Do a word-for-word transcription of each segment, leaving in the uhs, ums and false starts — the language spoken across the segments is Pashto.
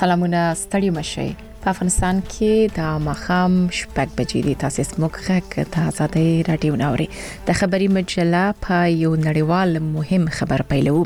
سلامونه ستړي مشي. په افغانستان کې د مخام شپږ بجې د تاسیس موخه د آزادۍ رادیو ناوري د خبري مجله په یو نړیوال مهم خبر پیلو.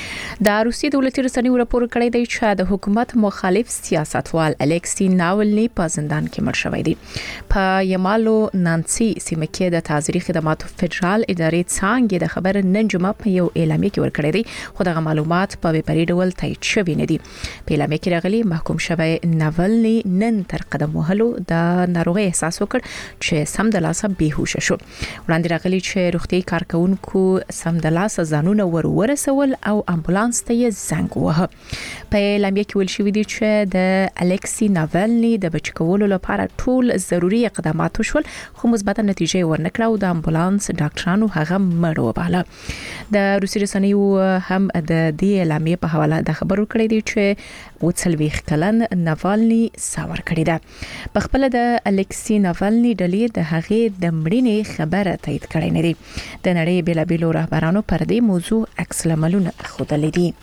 د روسي دولتي رسنیو راپور کړی دی چې د حکومت مخالف سیاستوال الکسی ناولني په زندان کې مړ شوی دی. په یمالو نانسي سیمه کې د تعزیري خدماتو فدرال ادارې څنګه د خبر نن جمعه په یو اعلامیه کې ورکړی دی، خو دغه معلومات په بېپري ډول تایید شوی نه دي. په اعلامیه کې راغلي محکوم شوی ناولني نن تر قدم وهلو د ناروغي احساس وکړ چې سم د لاسه بیهوش شو. وړاندې راغلي چې روغتي کارکونکو سم د لاسه ځانونه ور ورسول او امبولانس ته یې زنګ ووهه. په اعلامیه کې ویل شوی دی چې د الکسی ناولني د بچکولو لپاره ټول ضروري اقدامات وشول، خو مثبت نتیجه ورنکړه او د امبولانس ډاکټرانو هغه مړ وباله. د روسي رسنیو هم د دې اعلامیه په حواله د خبرو کړی دی چې وڅلويخ کلن ناولني ساور کړی ده. په خپل د الکسی ناولني ډلې د هغې د مړینې خبره تایید کړې نه دي. د نړۍ بېلابېلو رهبرانو پر دې موضوع عکس العملونه ښودلي دي.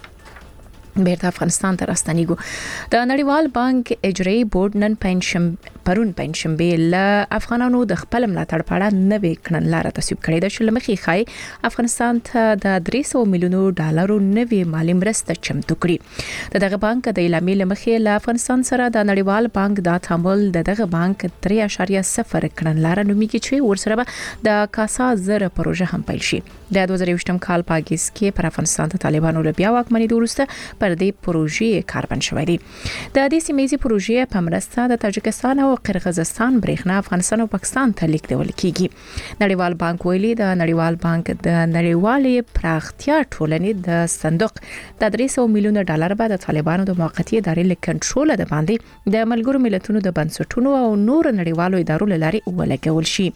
بیرته افغانستان ته راستنیږو. د نړیوال بانک اجرایي بورډ نن پنځم پرون پنځمبه له افغانانو د خپل ملاتړ په اړه نوې کړنلاره تصویب کړې ده چې لمخې خای افغانستان ته د درې سوه میلیونو ډالرو نوې مالی مرسته چمتو کړي. دغه بانک د اعلامیې لمخې له افغانستان سره د نړیوال بانک د تعامل دغه بانک درې اعشاریه صفر کړنلاره نومېږي چې ورسره به د کاسا زر پروژه هم پیل شي. د دوه زره یوولسم کال په اگست کې پر افغانستان ته طالبانو له بیا واکمنۍ وروسته پر دې پروژې کاربن شوې دي. د دې سیمې پروژې په مرسته د تاجکستان او قرغیزستان برېښنا افغانستان او پاکستان ته لیږدول کیږي. نړیوال بانک ویلي د نړیوال بانک د نړیوالې پراختیا ټولنې د صندوق د درې سوه میلیونه ډالر به د طالبانو د موقتی ادارې له کنټرول د باندې د ملګرو ملتونو د بنسټونو او نور نړیوالو ادارو لاري ولګول شي.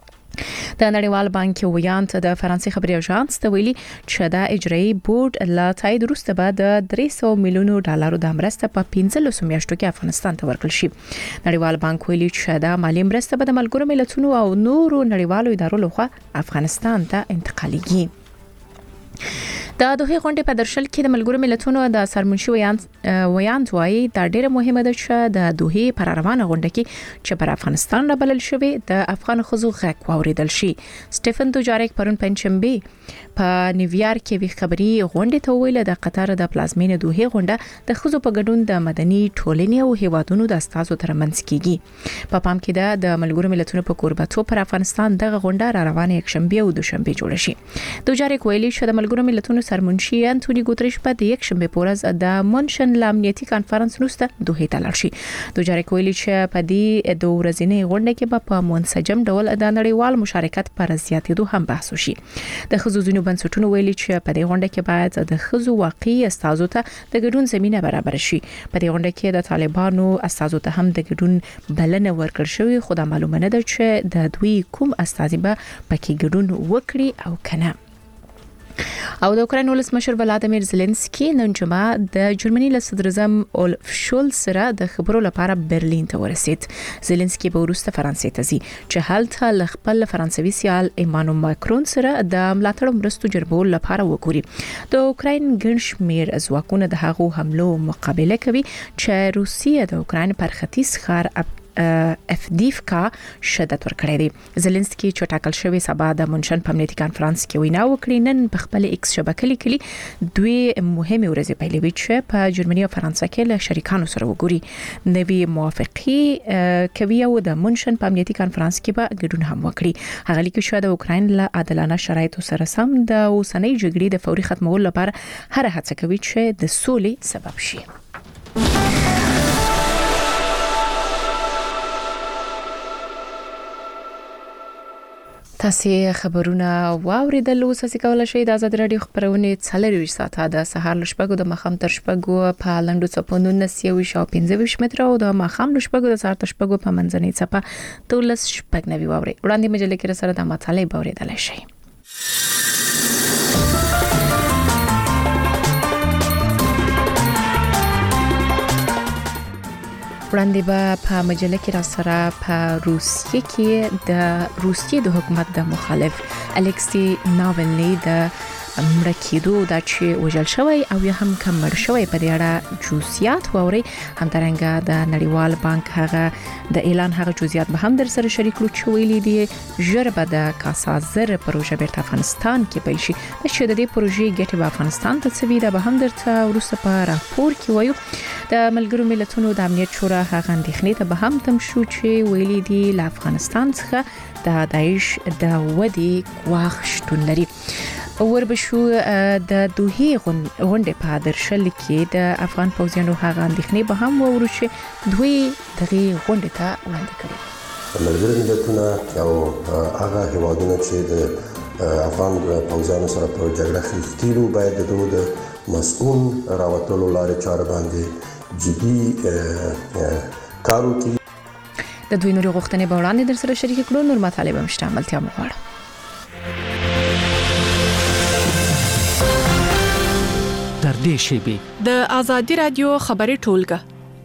د نړیوال بانک ویانت د فرانسې خبري اژانس ته ویلي چې د اجرایي بورډ لا تایید وروسته به د درې سوه میلیونو ډالرو د مرسته په پنځلس میاشتو کې افغانستان ته ورکړل شي. نړیوال بانک ویلي چې د مالی مرسته به د ملګرو ملتونو او نورو نړیوالو ادارو لخوا افغانستان ته انتقالېږي. د دوه غونډې په درشل کې د ملګرو ملتونو د سرمنشي ویاند وایي دا ډیره مهمه ده چې د دوه پر روانه غونډه کې چې پر افغانستان را بلل شوی د افغان خزو غږ واوریدل شي. سټيفن دوجاریک پرون پنځمبه په نیویارک کې وی خبري غونډه ته ویل د قطر د پلازمینې دوه غونډه د خزو په ګډون د مدني ټولنې او هیوادونو د استازو ترمنځ کیږي. په پام کې ده د ملګرو ملتونو په کوربتو پر افغانستان دغه غونډه را روانه یک شنبه او دوشنبه جوړ شي. دوجاریک ویلي چې د ملګرو ملتونو سرمنشي انټونی ګوتریش په د یک شنبه پورز د مونشن لامنیتي کانفرنس وروسته دوه ته لاړ شي. دوجاریک ویلي چې په دې دوه ورځې غونډه کې به په منسجم ډول د نړیوال مشارکت پر زیاتېدو هم بحث وشي. د خزو ځینو بنسټونو ویلي چې په دې غونډه کې باید د خزو واقعي استازو ته د ګډون زمينه برابر شي. په دې غونډه کې د طالبانو استازو ته هم د ګډون بلنه ورکړل شوې، خو دا معلومه نه ده چې د دوی کوم استازي به پکې ګډون وکړي او کنه. او د اوکراین ولسمشر ولادیمیر زيلنسکي نن جمعه د جرمني له صدر اعظم اولف شولز سره د خبرو لپاره برلین ته ورسید. زيلنسکي به وروسته فرانسې ته ځي چې هلته ل خپل فرانسوي سیال ایمانو ماکرون سره د ملاتړ مرستو جربول لپاره وګوري. د اوکراین ګڼ شمېر ځواکونه د هغو حملو مقابله کوي چې روسیه د اوکراین پر ختیځ ښار افدیفکا شدت ورکړی دی. زيلنسکي چې ټاکل شوی سبا د مونشن په امنیتي کانفرنس کې وینا وکړي. نن په خپل ایکس شبکې لیکلي دوی مهمه ورځې پیلوي چې په جرمني او فرانسې کې له شریکانو سره وګوري. نوی موافقه کوي او د مونشن په امنیتي کانفرنس کې به ګډون هم وکړي. هغه لیکي چې د اوکراین له عادلانه شرایطو سره سم د اوسنۍ جګړې د فوري ختمولو لپاره هر هڅه کوي چې د سولې سبب شي. تاسو خبرونه واوریدل. اوس تاسو کولای شئ د آزاد رادیو خبرونه څلور ساعته د سهار لشپګو د مخام تر شپګو په لندو چپونو نسیوي شاو پنځه متر او د مخام لشپګو د سهار تر شپګو په منځنۍ چپه دولس شپګ نوي واوري. وړاندې مجلې کې سره د مطالعه باوریدل شي. وړاندې به په مجله کې را سره په روسیې کې د روسیې د حکومت د مخالف الکسی ناولني د مړ کېدو دا چې وژل شوی او یا هم کم مړ شوی په دې اړه جزئیات واوري. همدارنګه د نړیوال بانک هغه د اعلان هغه جزئیات به هم در سره شریک کړو چې ویلي دي ژر به د کاسا زر پروژه بیرته افغانستان کې پیل شي. د چې د دې پروژې ګټه به افغانستان ته څوي دا به هم درته ورسته په راپور کې وایو. د ملګرو ملتونو د امنیت شورا هغه اندېښنې ته به هم تم شو چې ویلي دي له افغانستان څخه د داعش د ودی غواخ شتون لري. وربشو د دوه غونډې په درشل کې د افغان پوځیانو هغه اندېښنې به هم وورو چې دوی دغه غونډې ته وړاندې کړي. ملګرو ملتونه او هغه هیوادونه چې د افغان پوځیانو سره په جګړه کې تیرو باید د دوی د مسؤل راوتلو لارې چارې باندې جدي کار وکړي. د دوی نوري غوښتنې به وړاندې در سره شریک کړو. نور مطالب هم شته عملتیا مغواړم. تر دې شیبې د ازادي رادیو خبري ټولګه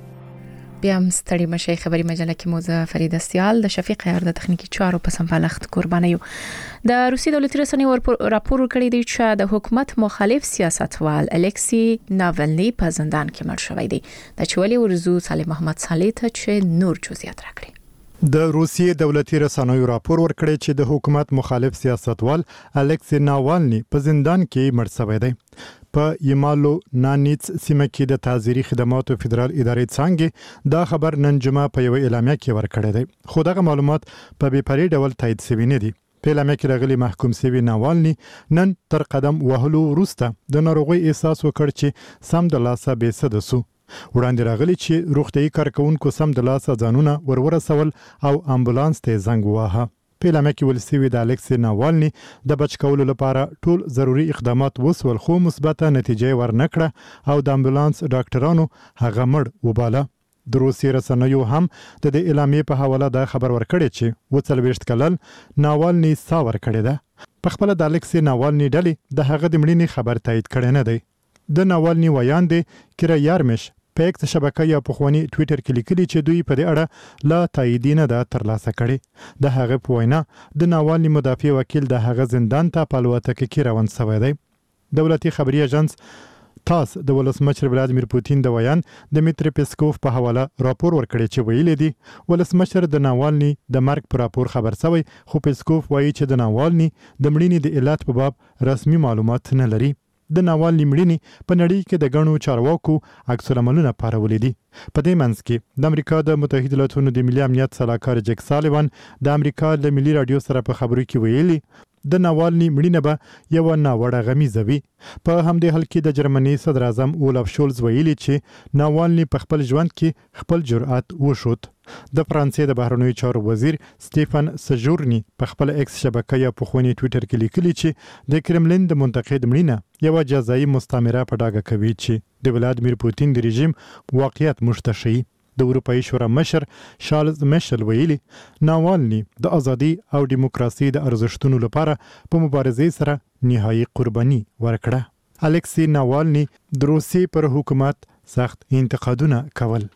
بیا هم ستړي مشي. خبري مجله کې موزه فرید استیال د شفیق عیار د تخنیکی چارو په سمبالښت قرباني یو. د روسي دولتي رسنیو راپور کړی دی چې د حکومت مخالف سیاستوال الکسی ناولنی په زندان کې مړ شوی دی. د چولي ورزو صالح محمد صالح ته چې نور جزئیات راکړي. د روسیې دولتي رسنیو راپور ورکړی چې د حکومت مخالف سیاستوال الکسی ناولنی په زندان کې مړ شوی دی. په یمالو نانیټس سیمه کې د تعزیري خدماتو فدرال ادارې څنګه دا خبر نن جمعه په یو اعلامیه کې ورکړی دی. خو دغه معلومات په بې پرې ډول تایید شوي نه دي. په اعلامیه کې راغلي محکوم شوی ناولنی نن تر قدم وهلو وروسته د ناروغي احساس وکړ چې سم د لاسه بې سده سو. وړاندې راغلي چې روغتيایي کارکونکو سم د لاسه ځانونه ورورسول او امبولانس ته زنګ واهه. په اعلامیه کې ویل شوی د الکسی ناولنی د بچ کولو لپاره ټول ضروري اقدامات وسول خو مثبته نتیجه ورنکړه او د امبولانس ډاکټرانو هغه مړ وباله. د روسي رسنیو هم د دې اعلامیې په حواله دا خبر ورکړی چې وڅلويشت کلن ناولنی ساور کړی ده. په خپل د الکسی ناولنی ډلې د هغه د مړینې خبر تایید کړی نه دی. د ناولنی ویان دی کیرا یارمش په یک شبکه یا په خواني ټوئیټر کې لیکلي چې دوی په دې اړه لا تاییدینه ده ترلاسه کړي. د هغه په وینا د ناولنی مدافع وکیل د هغه زندان ته په الوتکه کې روان شوی دی. دولتي خبري اژانس تاس د ولسمشر ولادیمیر پوتین د ویان د میتری پیسکوف په حواله راپور ورکړی چې ویلي دی ولسمشر د ناولنی د مرګ پر راپور خبر شوی خو پیسکوف وایي چې د ناولنی د مړینې د علت په باب رسمي معلومات نه لري. د ناولنی مړینې په نړۍ کې د غنو چارواکو عکس العملونه پارولې دي. په دې منځ کې د امریکا د متحده ایالاتو د ملي امنیت سلاکار جک سالیوان د امریکا د ملي رادیو سره په خبرو کې ویلي د ناولنی مړینه به یو ناوړه غمیزه وي. په همدې حال کې د جرمني صدر اعظم اولف شولز ویلي چې ناولنی په خپل ژوند کې خپل جرأت وښود. د فرانسې د بهرنیو چارو وزیر سټيفن سجورني په خپل ایکس شبکه یا په خوني ټوئیټر کې لیکلي چې د کرملین د منتقد مړینه یو جزایي مستعمره په ډاګه کوي چې د ولادیمیر پوتین د رژیم واقعیت مشتشي. د اروپאי شورا مشر شارلز میشل ویلي ناولنی د ازادي او دیموکراسي د ارزښتونو لپاره په مبارزې سره نهایي قرباني ورکړه. الکسی ناولنی د روسیې پر حکومت سخت انتقادونه کول.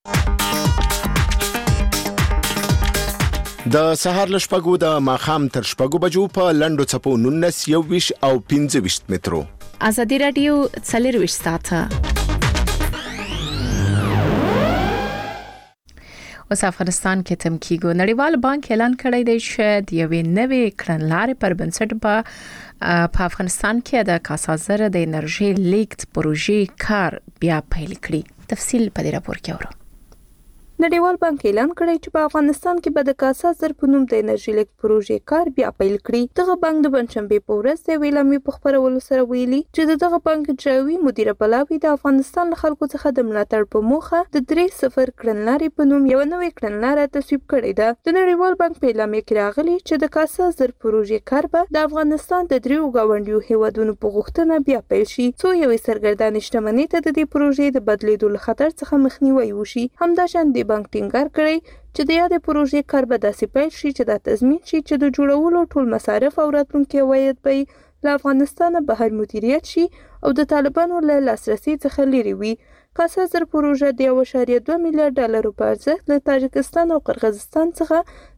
د سهار لشپګو د ماخام تر شپګو بجو په لندو چپو نونس یو ویش او پنځه ویش مترو. ازادي رادیو څلور ویش ساعته. اوس افغانستان کې تم کیږي. نړیوال بانک اعلان کړی دی چې د یوې نوې کړنلارې پر بنسټ به په افغانستان کې د کاسا زر د انرژي لیکت پروژې کار بیا پیل کړي. تفصیل په دې راپور کې اورو. نړیوال بانک اعلان کړی چې په افغانستان کې به د کاسا زر په نوم د انرژي لیکت پروژې کار بیا پیل کړي. دغه بانک د بنشنبه په ورځ د ویلامي په خبرولو سره ویلي چې دغه بانک جاوي مدیره بلاوي د افغانستان خلکو څخه د ملاتړ په موخه د درې صفر کړنلارې په نوم یو نوې کړنلاره تصویب کړې ده. د نړیوال بانک په اعلامیه کې راغلي چې د کاسا زر پروژې کار به د افغانستان د دریو گاونډیو هیوادونو په غوښتنه بیا پیل شي څو یوې سرګردانې شتمنۍ ته د دې پروژې د بدلیدو له خطر څخه مخنیوي وشي. همداشان د بانک ټینګار کړی چې د یادې پروژې کار به داسې پیل شي چې دا تضمین شي چې د جوړولو ټول مصارف او راتلونکي عواید به له افغانستانه بهر مدیریت شي او د طالبانو له لاسرسي څخه لرې وي. کاسا زر پروژه د یو اعشاریه دوه میلیارډ ډالرو په ارزښت له تاجکستان او قرغیزستان څخه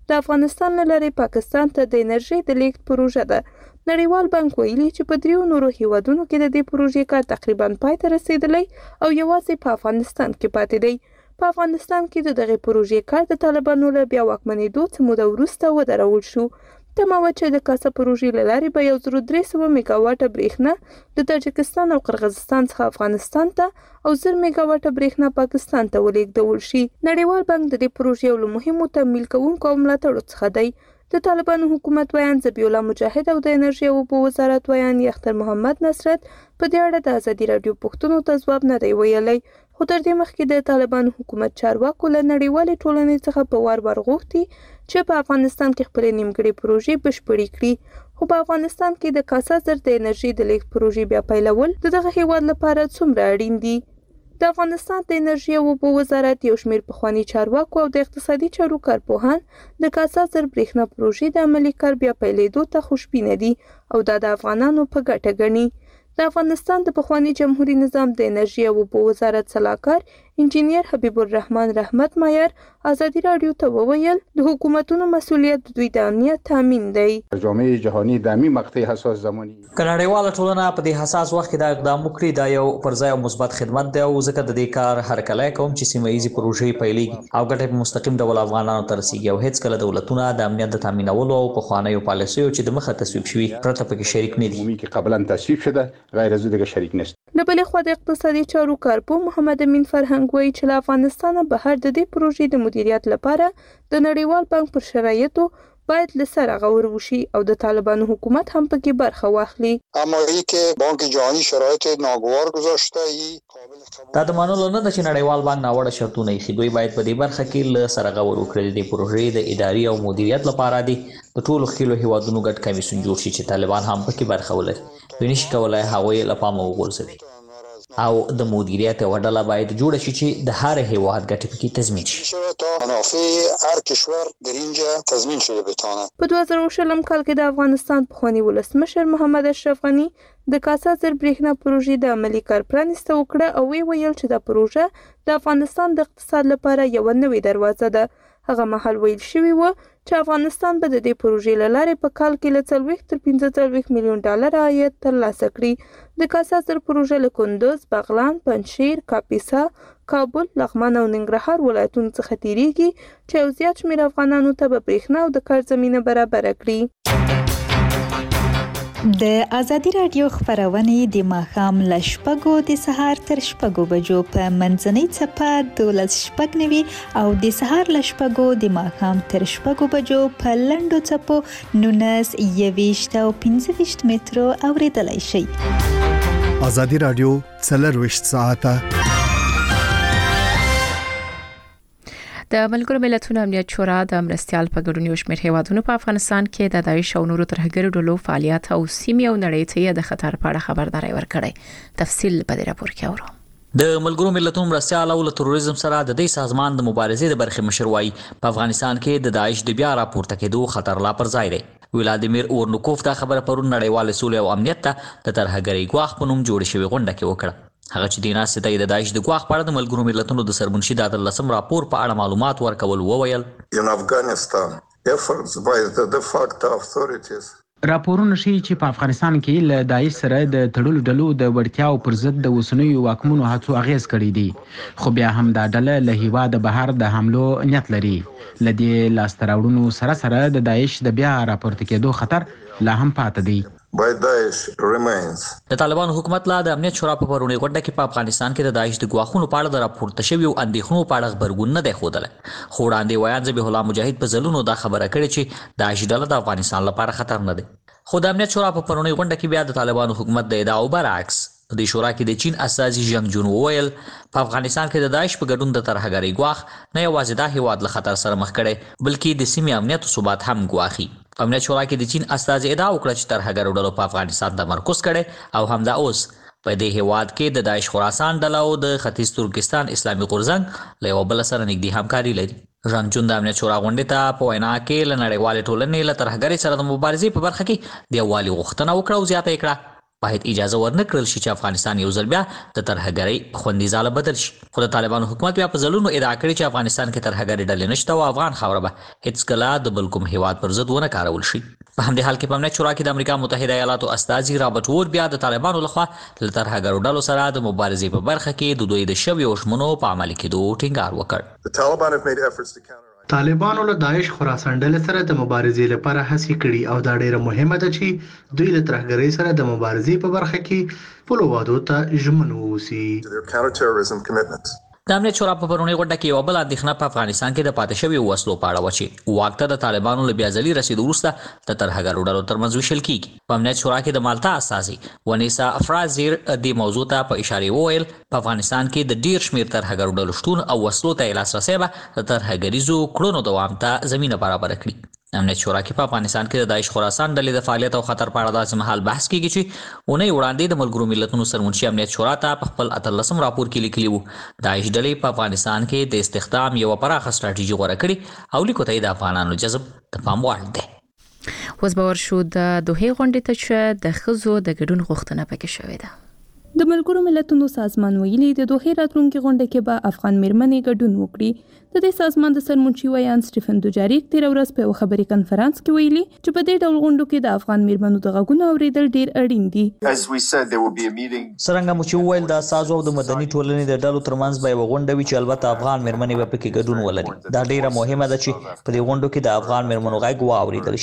د افغانستان له لارې پاکستان ته د انرژي د لیږد پروژه ده. نړیوال بانک ویلي چې په دریو نورو هیوادونو کې د دې پروژې کار تقریبا پای ته رسیدلی او یوازې په افغانستان کې پاتې دی. په افغانستان کې د دغه پروژې کار د طالبانو له بیا واکمنېدو څه موده وروسته ودرول شو. تمه وه چې د کاسا پروژې له لارې به یو زر درې سوه میګاواټه برېښنا د تاجکستان او قرغیزستان څخه افغانستان ته او زر میګاواټه برېښنا پاکستان ته ولېږدول شي. نړیوال بانک د دې پروژې یو له مهمو تمویل کوونکو او ملاتړو څخه دی. د طالبانو حکومت ویان ذبیح الله مجاهد او د انرژي او اوبو وزارت ویان اختر محمد نصرت په دې اړه د ازادي راډیو پوښتنو ته ځواب نه دی ویلی. خو تر دې مخکې د طالبانو حکومت چارواکو له نړیوالې ټولنې څخه په وار وار غوښتي چې په افغانستان کې خپلې نیمګړې پروژې بشپړې کړي. خو په افغانستان کې د کاسا زر د انرژي د لیږد پروژې بیا پیلول د دغه هیواد لپاره څومره اړین دي. د افغانستان د انرژي او اوبو وزارت یو شمېر پخواني چارواکو او د اقتصادي چارو کارپوهان د کاسا زر برېښنا پروژې د عملي کار بیا پیلېدو ته خوشبینه دي او دا د افغانانو په ګټه ګڼي. د افغانستان د پخواني جمهوریت نظام د انرژي او اوبو وزارت سلاکار انجینیر حبیب الرحمن رحمت مایر ازادي راډیو ته وویل د حکومتونو مسؤلیت دوی د امنیت تامین دی. جامعه جهانی د امنیت مقطع حساس زماني کډاړیواله ټولنه په دې حساس وخت کې دا اقدام وکړي دا یو پر ځای او مثبت خدمت دی او ځکه د دې کار هر کله کوم چې سیمه ایزي پروژې پیلېږي او ګټه په مستقیم ډول افغانانو ته رسیږي او هیڅ کله دولتونه د امنیت د تامینولو او په خوانیو پالیسیو چې د مخه تصویب شوي پرته پکې شریک نه دي. چې قبلا تصویب شده غیر از دیگه شریک نیست. له بلې خوا د اقتصادي چارو کارپوه محمد امین فرهنګ وایي چې له افغانستانه بهر د دې پروژې د مدیریت لپاره د نړیوال بانک پر شرایطو باید له سره غور وشي او د طالبانو حکومت هم پکې برخه واخلي. اما ای که بانک جهانی شرایط ناگوار گذاشته ای دا د منلو نه ده چې نړیوال بانک ناوړه شرطونه ایښي. دوی باید په دې برخه کې له سره غور وکړي. د پروژې د اداري او مدیریت لپاره دي د ټولو ښکېلو هیوادونو ګډ کمیسیون جوړ شي چې طالبان هم پکې برخه ولري. دوی نشي کولای هغوی له پامه وغورځوي او د مدیریت یوه ډله باید جوړه شي چې د هر هیواد ګټې پکې تضمین شي. منافع هر کشور در اینجا تضمین شده بتونه. په دوه زره شلم کال کې د افغانستان پخواني ولسمشر محمد اشرف غني د کاسا زر برېښنا پروژې د عملي کار پرانیسته وکړه او وی ویل چې دا پروژه د افغانستان د اقتصاد لپاره یو نوې دروازه ده. هغه مهال ویل شوی و چې افغانستان به د دې پروژې له لارې په کال کې له څلوېښت تر پنځه څلوېښت میلیون ډالر عاید ترلاسه کړي. د کاسا زر پروژه له کندوز، بغلان، پنجشیر، کاپیسا، کابل، لغمان او ننګرهار ولایتونو څخه تیریږي چې یو زیات شمېر افغانانو ته به برېښنا او د کار زمینه برابره کړي. د ازادي راډیو خبرونه د ماښام له شپږو د سهار تر شپږو بجو په منځنۍ څپه دولس شپږ نوي او د سهار له شپږو د ماښام تر شپږو بجو په لنډو څپو نولس یویشت او پنځه ویشت مترو اوریدلای شئ. ازادي راډیو څلرویشت ساعته د ملګرو ملتونو امنیت شورا د مرستيال په ګډون یو شمېر هیوادونو په افغانستان کې د داعش او نورو ترهګرو ډلو فعالیت او سیمې او نړۍ ته د خطر په اړه خبرداري ورکړې. تفصیل په دې راپور کې اورو. د ملګرو ملتونو مرستيال او تروریزم سره د دې سازمان د مبارزې د برخې مشر وایي په افغانستان کې د داعش د بیا راپورته کېدو خطر لا پر ځای دی. ولادیمیر اورنوکوف دا خبره پرون نړیوال سولې او امنیت ته د ترهګرۍ ګواښ په نوم جوړ شوی غونډه کې وکړه. هغه چې د ناسې د داعش د ګواښ په اړه د ملګرو ملتونو د سرمنشي د اتلسم راپور په اړه معلومات ورکول وویل. In Afghanistan efforts by the de facto authorities راپورونه ښیي چې په افغانستان کې له داعش سره د تړلو ډلو د وړتیاو پر ضد د اوسنیو واکمنو هڅو اغیز کړی دی خو بیا هم دا ډله له هیواده بهر د حملو نیت لري. له دې لاسته راوړنو سره سره د داعش د بیا راپورته کېدو خطر لا هم پاتې دی. د طالبانو حکومت لا د امنیت شورا په پرونی غونډه کې په افغانستان کې د داعش د ګواښونو په اړه د راپورته شویو اندېښنو په اړه خبرګون نه دی ښودلی. خو وړاندې ویان ذبیح الله مجاهد په ځلونو دا خبره کړې چې داعش ډله د افغانستان لپاره خطر نه دی. خو د امنیت شورا په پرونی غونډه کې بیا د طالبانو حکومت د ادعاو برعکس د شورا کې د چین استازي ژنګ جون وویل په افغانستان کې د داعش په ګډون د ترهګرۍ ګواښ نه یوازې دا هیواد له خطر سره مخ کړی بلکې د سیمې امنیت او ثبات هم ګواښي. په امنیت شورا کې د چین استازي ادعا وکړه چې ترهګرو ډلو په افغانستان تمرکز کړی او همدا اوس په دې هیواد کې د داعش خراسان ډله او د ختیځ ترکستان اسلامي غورځنګ له یو بل سره نږدې همکاري لري. ژان جون د امنیت شورا غونډې ته په وینا کې له نړیوالې ټولنې له ترهګرۍ سره د مبارزې په برخه کې د یووالي غوښتنه وکړه او زیاته یې کړه باید اجازه ورنکړل شي چې افغانستان یو ځل بیا د ترهګرۍ خوندي ځاله بدل شي. خو د طالبانو حکومت بیا په ځلونو ادعا کړې چې افغانستان کې ترهګرۍ ډلې نشته او افغان خاوره به هیڅکله د بل کوم هیواد پر ضد ونه کارول شي. په همدې حال کې په امنیت شورا کې د امریکا متحده ایالاتو استازي رابرټ وور بیا د طالبانو لخوا له ترهګرو ډلو سره د مبارزې په برخه کې د دوی د شویو ژمنو په عملي کېدو ټینګار وکړ. طالبانو له داعش خراسان ډلې سره د مبارزې لپاره هڅې کړې او دا ډیره مهمه ده چې دوی له ترهګرۍ سره د مبارزې په برخه کې خپلو وعدو ته ژمن واوسي. د امنیت شورا په پرونی غونډه کې یو بل اندېښنه په افغانستان کې د پاتې شویو وسلو په اړه و چې واک ته د طالبانو له بیا ځلي رسېدو وروسته د ترهګرو ډلو ترمنځ ویشل کېږي. په امنیت شورا کې د مالټا استازي ونیسا فرازیر دې موضوع ته په اشاره وویل په افغانستان کې د ډیر شمېر ترهګرو ډلو شتون او وسلو ته لاسرسی به د ترهګریزو کړنو دوام ته زمینه برابره کړي. امنیت شورا کې په افغانستان کې د داعش خراسان ډلې د فعالیت او خطر په اړه داسې مهال بحث کیږي چې اونۍ وړاندې د ملګرو ملتونو سرمنشي امنیت شورا ته په خپل اتلسم راپور کې لیکلي وو داعش ډلې په افغانستان کې د استخدام یو پراخه ستراتیژي غوره کړې او لیکو ته د افغانانو جذب د پام وړ دی. اوس باور شو د دوه غونډې ته چې د خزو د ګډون غوښتنه پکې شوې ده. د ملګرو ملتونو سازمان ویلي د دوه راتلونکي غونډه کې به افغان میرمنې ګډون وکړي. د دې سازمان د سرمنشي ویان سټیفن دوجاریک تیر ورځ په خبري کانفرنس کې ویلي چې په دې ډول غونډو کې د افغان میرمنو د غږونو اوریدل ډیر اړین دي. څرنګه مو چې ویل د اساسو او د مدني ټولنې د ډلو ترمنځ به یو غونډه وي چې البته افغان میرمنې به پکې ګډون ولري. دا ډیره مهمه ده چې په دې غونډو کې د افغان میرمنو غږ واوریدل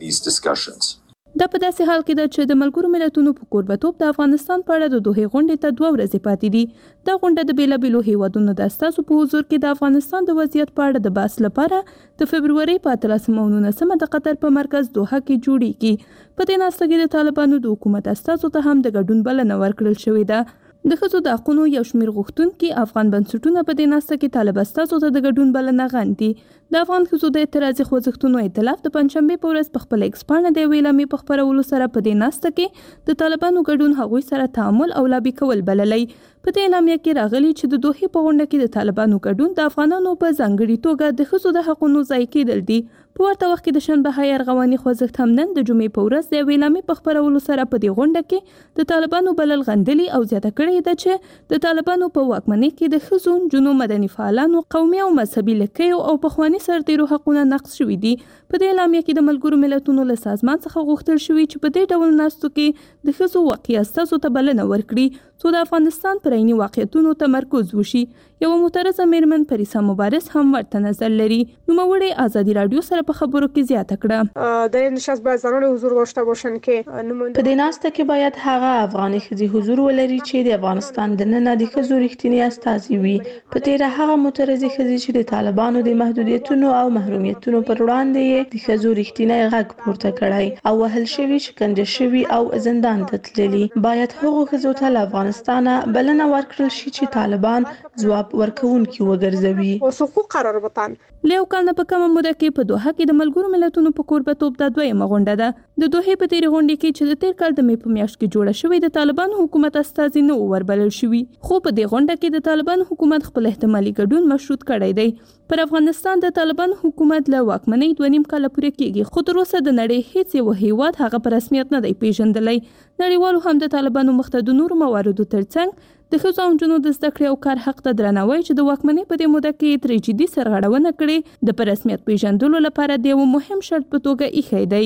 شي. دا په داسې حال کې ده چې د ملګرو ملتونو په کوربتوب د افغانستان په اړه د دوه غونډې ته دوه ورځې پاتې دي. دا غونډه د بیلابیلو هیوادونو د استازو په حضور کې د افغانستان د وضعیت په اړه د بحث لپاره د فبرورۍ په اتلسمه او نولسمه د قطر په مرکز دوحه کې جوړیږي. په دې ناسته کې د طالبانو د حکومت استازو ته هم د ګډون بلنه ورکړل شوې ده. د ښځو د حقونو یو شمېر غوښتونکي افغان بنسټونه په دې ناسته کې طالب استازو ته د ګډون بلنه غندي. د افغان ښځو د اعتراضي خوځښتونو ائتلاف د پنځشنبې په ورځ په خپل ایکس پاڼه د ویلامې په خپرولو سره په دې ناسته کې د طالبانو ګډون هغوی سره تعامل او لابي کول بللی. په دې اعلامیه کې راغلي چې د دوحې په غونډه کې د طالبانو ګډون د افغانانو په ځانګړي توګه د ښځو د حقونو ضایع کېدل دي. په ورته وخت کې د شنبه ارغواني خوځښت هم نن د جمعې په ورځ د ویلامې په خپرولو سره په دې غونډه کې د طالبانو بلل غندلي او زیاته کړې ده چې د طالبانو په واکمنۍ کې د ښځو، نجونو، مدني فعالانو، قومي او مذهبي لیکیو او پخواني سرتیرو حقونه نقض شوي دي. په دې اعلامیه کې د ملګرو ملتونو له سازمان څخه غوښتل شوي چې په دې ډول ناستو کې د ښځو واقعي استازو ته بلنه ورکړي څو د افغانستان پر عیني واقعیتونو تمرکز وشي. یو معترضه میرمن پریسا مبارز هم ورته نظر لري. نوموړې آزادي رادیو سره په خبرو کې زیاته کړه. در این نشست باید زنان حضور داشته باشند که په دې ناسته کې باید هغه افغاني ښځې حضور ولري چې د افغانستان د نن د ښځو رښتینی استازي وي. په تیره هغه معترضه ښځې چې د طالبانو د محدودیتونو او محرومیتونو پر وړاندې یې د ښځو رښتینی غږ پورته کړی او وهل شوي، شکنجه شوي او زندان ته تللي. باید هغو ښځو ته له افغانستانه بلنه ورکړل شي چې طالبان ځواب ورکوونکي وګرځوي. حقوق قرار بدن. له یو کال نه په کمه موده کې په دوحه کې د ملګرو ملتونو په کوربتوب د دویمه غونډه ده. د دوحې په تیرې غونډې کې چې د تیر کال د مې په میاشت کې جوړه شوې د طالبانو حکومت استازي نه وربلل شوي، خو په دې غونډه کې د طالبانو حکومت خپل احتمالي ګډون مشروط کړی دی. پر افغانستان د طالبانو حکومت له واکمنۍ دوه نیم کاله پورې کېږي، خو تر اوسه د نړۍ هیڅ یو هیواد هغه په رسمیت نه دی پیژندلی. نړیوالو هم د طالبانو مخ ته د نورو مواردو ترڅنګ د ښځو او نجونو د زده کړې او کار حق ته درناوی چې د واکمنۍ په دې موده کې ترې جدي سرغړونه کړې د په رسمیت پیژندلو لپاره د یو مهم شرط په توګه ایښی دی.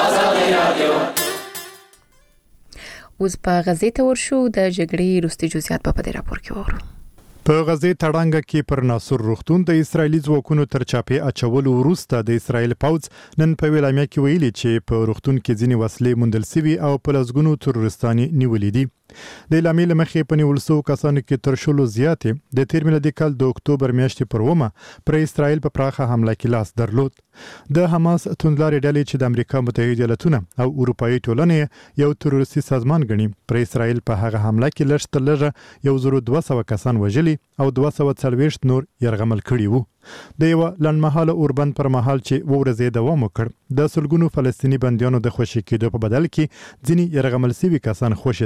اوس په غزې ته ورشو. د جګړې وروستي جزئیات په دې راپور کې وورو. په غزې تړانګه کې پر ناصر روغتون د اسرایلی ځواکونو تر چاپې اچولو وروسته د اسرایل پوځ نن په ویلامیا کې ویلي چې په روغتون کې ځینې وسلې موندل شوي او په لسګونو تروریستانې نیولې دي. د اعلامیې له مخې په نیول شوو کسانو کې تر شلو زیاتې د تیر میلادي کال د اکتوبر میاشتې پر اومه پر اسرایل په پراخه حمله کې لاس درلود. د حماس توندلارې ډلې چې د امریکا متحده ایالاتونه او اروپایي ټولنې یو تروریستي سازمان ګڼي پر اسرایل په هغه حمله کې لږ تر لږه یو زر دوه سوه کسان وژلي او دوه سوه څلوېښت نور یرغمل کړي وو. د یو لنډمهاله اوربند پر مهال چې ورځې دوام وکړ د سلګونو فلسطینی بندیانو د خوشي کېدو په بدل کې ځینې یرغمل شوي کسان خوشي سول، خو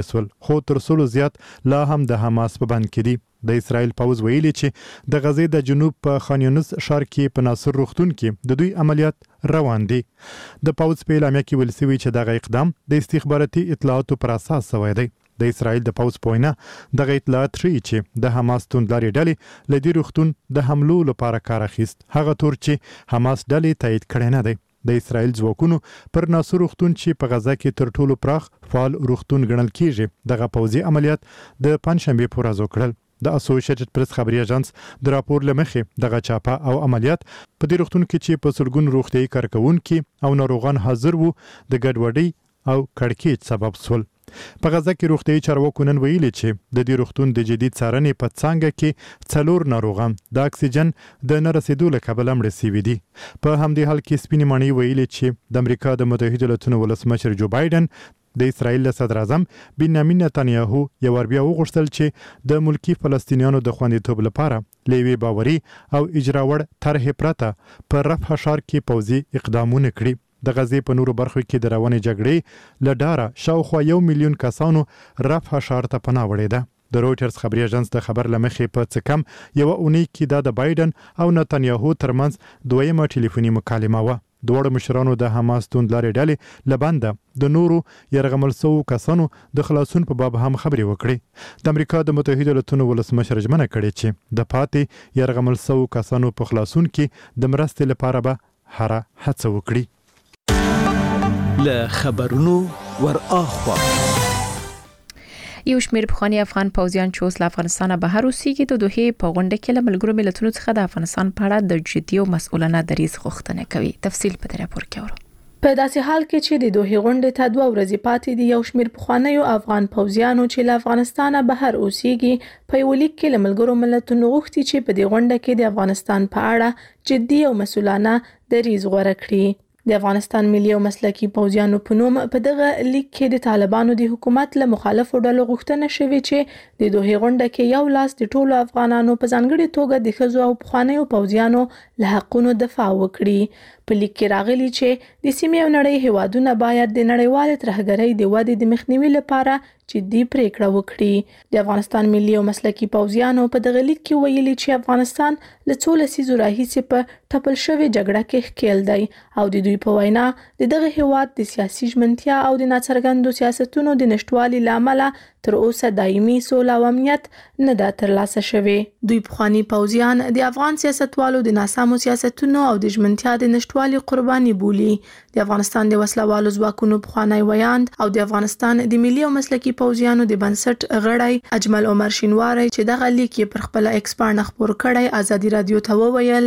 خو تر څلو زیات لا هم د حماس په بند کې دي. د اسرائیل پوز ویلي چې د غزې د جنوب په خان یونس ښار کې په ناصر روغتون کې د دوی عملیات روان دي. د پوز په اعلامیه کې ویل شوی چې دغه اقدام د استخباراتي اطلاعاتو پر اساس شوی دی. د اسرائیل د پوز په وینا دغه اطلاعات ښیي چې د حماس توندلارې ډلې له دې روغتون د حملو لپاره کار اخیست، هغه تور چې حماس ډلې تایید کړی نه دی. د اسرائیل ځواکونو پر ناصر روغتون چې په غزا کې تر ټولو پراخ فعال روغتون ګڼل کیږي دغه پوځي عملیات د پنځشنبه پر ورځ وکړل. د اسوسییټډ پریس خبري اژانس د راپور لمخې دغه چاپه او عملیات په دې روغتون کې چې په سلګون روغتيایي کارکونکو او ناروغان حاضر وو د ګډوډۍ او کړکېچ سبب شول. په غزا کې روغتيایي چارواکو نن ویلي چې د دې روغتون د جدي څارنې په څنګه کې څلور ناروغان د اکسیجن د نه رسیدو له کبله مړه شوي دي. په همدې حال کې سپینې ماڼۍ ویلي چې د امریکا د متحده ایالاتونو ولسمشر جو بایدن د اسرائیل صدر اعظم بنیامین نتانیاهو یو ور بیا وغوښتل چې د ملکی فلسطینیانو د خوندیتوب لپاره لوی باوري او اجراوړ طرح پرته پر رفح ښار کې پوځي اقدامونه کړي. د غزې په نورو برخو کې د روانې جګړې له ډاره شاوخوا یو میلیون کسانو رفح ښار ته پناه وړې ده. د رويټرز خبري اژانس د خبر لمخې په څه کم یو اونۍ کې دا د بایدن او نتانیاهو ترمنځ دویمه ټلیفوني مکالمه وه. دواړو مشرانو د حماس توندلارې ډلې لبنده د نورو يرغمل سو کسانو د خلاصون په باب هم خبري وکړي. د امریکا د متحده ایالاتونو ولسمشر ژمنه کړې چې د پاتې يرغمل سو کسانو په خلاصون کې د مرستې لپاره به هر هڅه وکړي. له خبرونو ور اخوا یو شمېر پخواني افغان پوځیان چې اوس له افغانستانه بهر اوسېږي د دوحې په غونډه کې له ملګرو ملتونو څخه د افغانستان په اړه د جدي او مسؤلانه دریځ غوښتنه کوي. تفصیل په دې راپور کې اورو. په داسې حال کې چې د دوحې غونډې ته دوه ورځې پاتې دي، یو شمېر پخوانیو افغان پوځیانو چې له افغانستانه بهر اوسېږي په یو لیک کې له ملګرو ملتونو غوښتي چې په دې غونډه کې د افغانستان په اړه جدي او مسؤلانه دریځ غوره کړي. د افغانستان ملي او مسلکي پوځیانو په نوم په دغه لیک کې د طالبانو د حکومت له مخالفو ډلو غوښتنه شوې چې د دوحې غونډه کې یو لاس د ټولو افغانانو په ځانګړي توګه د ښځو او پخوانیو پوځیانو له حقونو دفاع وکړي. په لیک کې راغلي چې د سیمې او نړۍ هیوادونه باید د نړیوال ترهګرۍ د ودې د مخنیوي لپاره جدي پریکړه وکړي. د افغانستان ملي او مسلکي پوځیانو په دغه لیک کې ویلي چې افغانستان له څو لسیزو راهیسې په ټپل شوې جګړه کې ښکېل دی او د دوی په وینا د دغه هیواد د سیاسي ژمنتیا او د ناڅرګندو سیاستونو د نشټوالي لامل تر اوسه دایمي سوله او امنیت نه ده ترلاسه شوې. دوی پخواني پوځیان د افغان سیاستوالو د ناسمو سیاستونو او د ژمنتیا د نشټوالي قرباني بولي. د افغانستان د وسلوالو ځواکونو پخوانی ویاند او د افغانستان د ملي او مسلکي پوځیانو د بنسټ غړی اجمل عمر شینواری چې دغه لیک یې پر خپل ایکس پاڼه خپور کړی ازادي رادیو ته وویل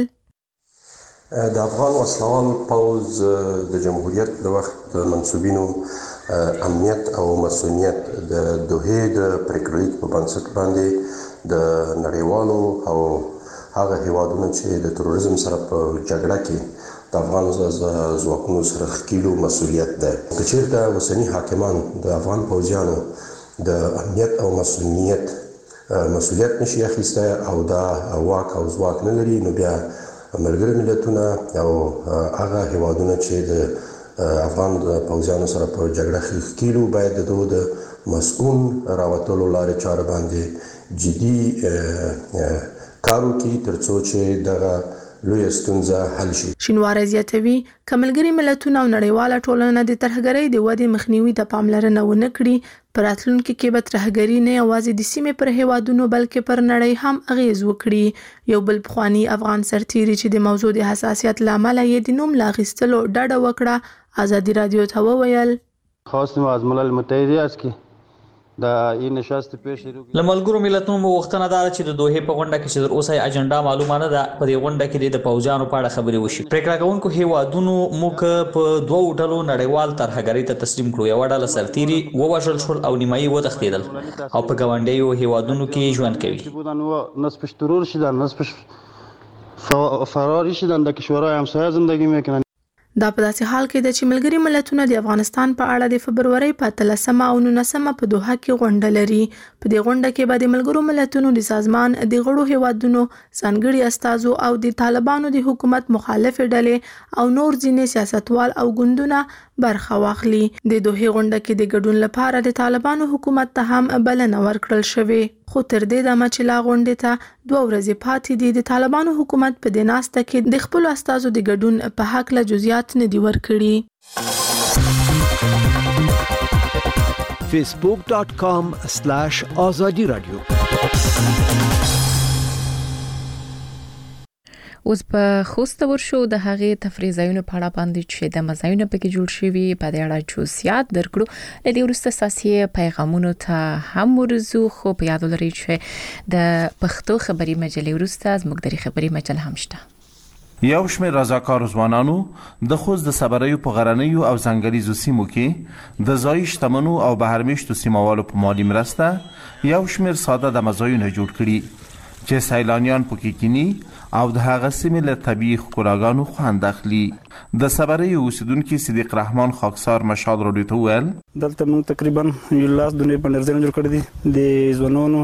د افغان وسلوال پوز د جمهوریت د وخت منسوبینو امنیت او مسؤلیت د دوحې د پریکړې په بنسټ باندې د نړیوالو او هغه هیوادونو چې د تروریزم سره په جګړه کې د افغان ځواکونو سره ښکېلو مسؤلیت ده. که چېرته اوسني حاکمان د افغان پوځیانو د امنیت او مسؤلیت مسؤلیت نشي اخیستی او دا واک او ځواک نه لري، نو بیا ملګري ملتونه او هغه هیوادونه چې د افغان پوځیانو سره په جګړه کې ښکېلو باید د دوی د مسؤل راوتلو لارې چارې باندې جدي کار وکړي تر څو چې دغه لویه ستونزه حل شي. شینواری زیاتوي که ملګري ملتونه او نړیواله ټولنه د ترهګرۍ د ودې مخنیوي ته پاملرنه ونه کړي، په راتلونکي کې به ترهګري نه یوازې د سیمې پر هیوادونو بلکې پر نړۍ هم اغیز وکړي. یو بل پخوانی افغان سرتیری چې د موضوع د حساسیت له امله یې د نوم له اخیستلو ډډه وکړه ازادي رادیو ته وویل خواستم از ملل متحده است که د این نشست پیش له ملګرو ملتونو غوښتنه ده چې د دوحې په غونډه کې چې تر اوسه اجنډا معلومه نه ده په دې غونډه کې د پوځیانو په اړه خبرې وشي. پریکړه کوونکو هیوادونو موږ په دوه ډلو نړیوال ترهګرۍ ته تسلیم کړو. یو ډله سرتیری ووژل شول او نیمایي وتښتېدل او په ګاونډیو هیوادونو کې ژوند کوي. نصفش ترور شدن، نصفش فراری شدن، در کشورهای همسایه زندگی میکنن. دا په داسې حال کې د چې ملګري ملتونه د افغانستان په اړه د فبرवरी په اتلسمه او نولسمه په دوحه کې غونډه لري. په دې غونډه کې به د ملګرو ملتونو د سازمان د غړو هیوادونو ځانګړي استازو او د طالبانو د حکومت مخالف ډلې او نور ځینې سیاستوال او ګوندونه برخه واخلي. د دوحه غونډه کې د ګډون لپاره د طالبانو حکومت ته هم بلنه ورکړل شوې، خو تر دې دمه چې لا غونډې ته دوه ورځې پاتې دي د طالبانو حکومت په دې ناسته کې د خپل استازو د ګډون په حق له جزئیات نه دي ورکړي. facebook dot com slash azadi radio. اوس په خوست ورشو د هغې تفریح ځایونو په اړه باندې چې د مزایونه پکې جوړ شوي په دې اړه جزئیات درکړو. د دې وروسته ساسي پیغامونو ته هم ورزو، خو په یاد ولرئ چې د پښتو خبري مجلې وروسته زموږ د خبري مجله هم شته. یو شمېر رضاکار ځوانانو د خوست د صبریو په غرنیو او ځنګلیزو سیمو کې د ځایي شتمنو او بهرمېشتو سیموالو په مالي مرسته یو شمېر ساده د مزایونه جوړ کړي چې سیلانیان پکې کینی او د هغه سیمې له طبیعي ښکلاګانو خوند اخلي. د صبریو اوسیدونکي صدیق رحمان خاکسار مشال راډیو ته وویل دلته موږ تقریبا یو لاس دونې بندرځایونه جوړ کړي دي د ځوانانو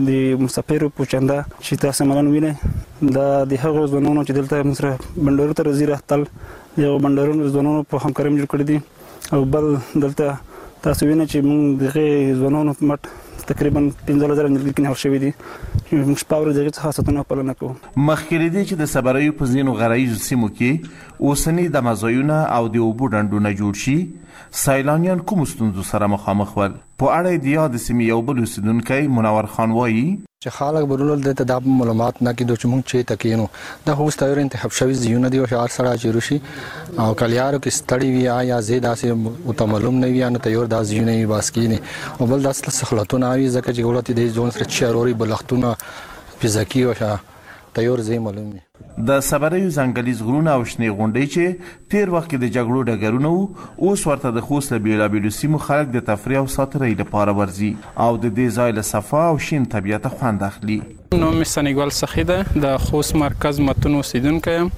د مسافرو په چنده چې تاسو ملن وینئ دا د هغو ځوانانو چې دلته موږ سره بندرونو ته راځي راتل یو بندرونو ځوانانو په همکارۍ جوړ کړي دي او بل دلته تاسو وینئ چې موږ دغه ځوانانو مټ تقریبا پنځه هزار نږدې کې نه شوي دي موږ په اوري دغه څه ساتنه پالنه کوو. مخکې دې چې د صبریو په ځینو غرایزو سیمو کې اوسنی د مزایونه او د اوبو ډنډونه جوړ شي، سیلانیان کوم ستونزو سره مخامخ ول؟ په اړه د یاد سیمې یو بل اوسیدونکی منور خان وایي چې خلک برول د تداب معلومات نه کیدو چې موږ چې تکینو دا خو ستاسو انتخاب شوی زیونه دی او شهر سره چې روشي او کلیارو کې ستړي وي یا زید اسې متملوم نه وي نو تیور د زیونه وي باسکینه او بل داس سخلتونه وي ځکه چې ګولتي د ځون سره چاروري بلختونه فزیکی او شه تیور زی معلوم وي. د صبریو ځنګلیز غرونه او شنې غونډۍ چې تیر وخت کې د جګړو ډګرونه وو اوس ورته د خوست له بیلابیلو سیمو خلک د تفریح او ساتیرۍ لپاره ورځي او د دې ځای له صفا او شین طبیعت خوند اخلي. نوم سنیګل سخی ده، د خوست مرکز متون اوسیدونکی یم.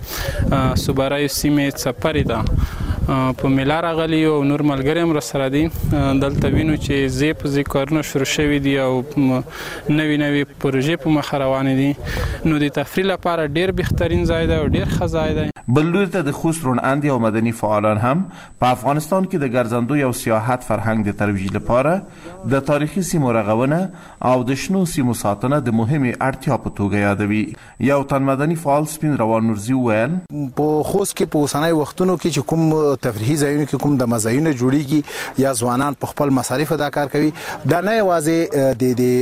صبریو سیمې څپرې ده په میلا راغلي او نور ملګري هم راسره دي. دلته وینو چې زی په زی کارونه شروع شوي دي او نوې نوې پروژې په مخ روانې دي، نو د تفریح لپاره ډېر بهترین ځای دی او ډېر ښه ځای دی. بل لوري ته د خوست روڼ اندي او مدني فعالان هم په افغانستان کې د ګرځندوی او سیاحت فرهنګ د ترویج لپاره د تاریخي سیمو رغونه او د شنو سیمو ساتنه د مهمه اړتیا په توګه یادوي. یو تن مدني فعال سپین روان نورزي وویل په خوست کې په اوسنۍ وختونو کې چې کوم تفریحي ځایونه کې کوم د مزایونه جوړیږي یا ځوانان په خپل مصارف ادا کار کوي، دا نه یوازې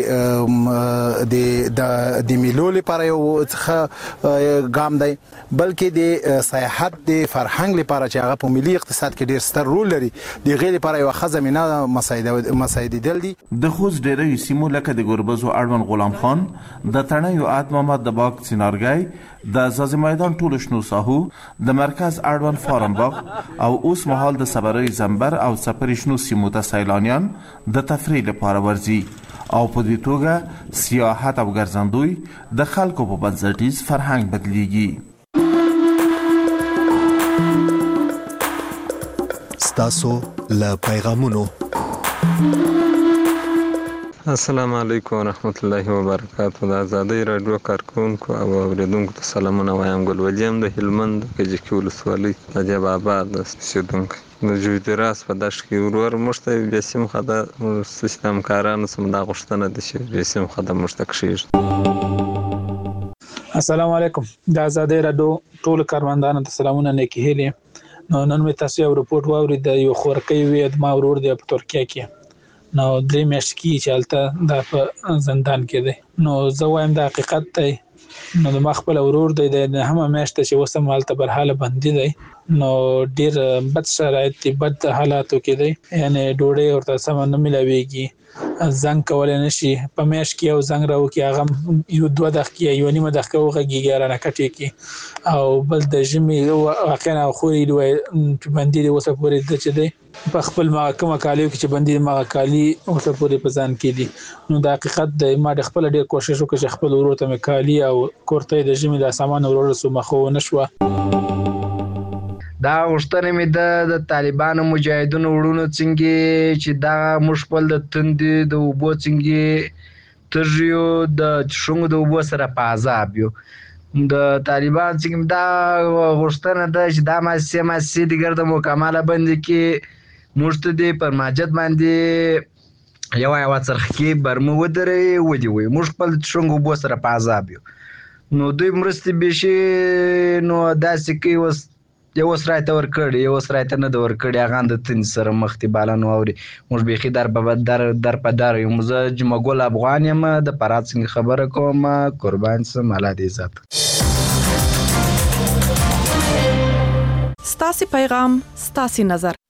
د د د میلو لپاره یو څه ګام دی بلکې د سیاحت د فرهنګ لپاره چې هغه په ملي اقتصاد کې ډیر ستر رول لري د غیر لپاره یو خزمینه مساعده مساعده دل دي. د خوست ډیرې سیمو لکه د ګوربزو اړوند غلام خان، د تڼیو اد محمد د باغ سینارګای، د زازي میدان ټول شنو ساحو، د مرکز اړوند فارم باغ او اوس مهال د صبریو زمبر او سپری شنو سیمو ته سیلانیان د تفریح لپاره ورځي او په دې توګه سیاحت او ګرځندوی د خلکو په بنسټیز فرهنګ بدلیږي. ستاسو له پیغامونو. السلام علیکم ورحمت الله وبرکاته. د آزادۍ راډیو کارکونکو او اوریدونکو ته سلامونه وایم. ګل ولیم د هلمند د کجکي ولسوالۍ عجب آباد اوسیدونکی د جویدراس په دشت کې ورور موږ ته بیا سیم خده سیستم کارانو سم دا غوښتنه ده چې بیا سیم خده موږ ته کښېږدي. السلام علیکم. د آزادۍ راډیو ټول کاروندانو ته سلامونه نیکې هیلې. نو نن مې تاسو یو رپورټ واورید د یو خورکۍ وې د ما ورور دی په ترکیه کې، نو درې میاشتې کې چې هلته دا په زندان کې دی. نو زه وایم د حقیقت دی، نو د ما خپل ورور دی د نهمه میاشت چې اوس هم هلته برحاله بندي دی، نو ډېر بد شرایط دي، بد حالاتو کې دی، یعنې ډوډۍ ورته سمه نه میلاویږي، زنګ کولی نه شي، په میاشت کې یو زنګ راوکړي هغه یو دوه دقیقې یا یوه نیمه دقیقه وغږېږي رانه کټ یې کړي، او بل د ژمي واقعا خورې دي وایي چې بندي دی اوسه پورې ده چې دی په خپل مغه کومه کالیو کې چې بندي دی مغه کالي اوسه پورې په ځان کې دي. نو د حقیقت دی ما د خپله ډېر کوشش وکړ چې خپل ورور ته مې کالي او کور ته یې د ژمي دا سامان وروړل سو، مخه ونه شوه. دا غوښتنه مې د د طالبانو مجاهدونو وړونو څنګه چې دا موږ خپل د تندې د اوبو څنګه ترجیو د شونګ د اوبو سره په عذاب یو د طالبان څنګه دا غوښتنه ده چې دا ماسه ماسه د ګرد مکمله بندي کې موږ ته د پرماجت باندې یو یو څرخ کې برمه ودرې ودی وي موږ خپل شونګ اوبو سره په عذاب یو نو دوی مرستې بشي نو داسې کې وس یو سرایته ور کړی یو سرایته نه د ور کړی هغه د تن سره مختي بالانو اوري موږ بيخي در په در در په در یو مزه جمګول افغان یم د پرات څنګه خبره کوم قربان سم الله دې عزت ستاسو پیغام ستاسو نظر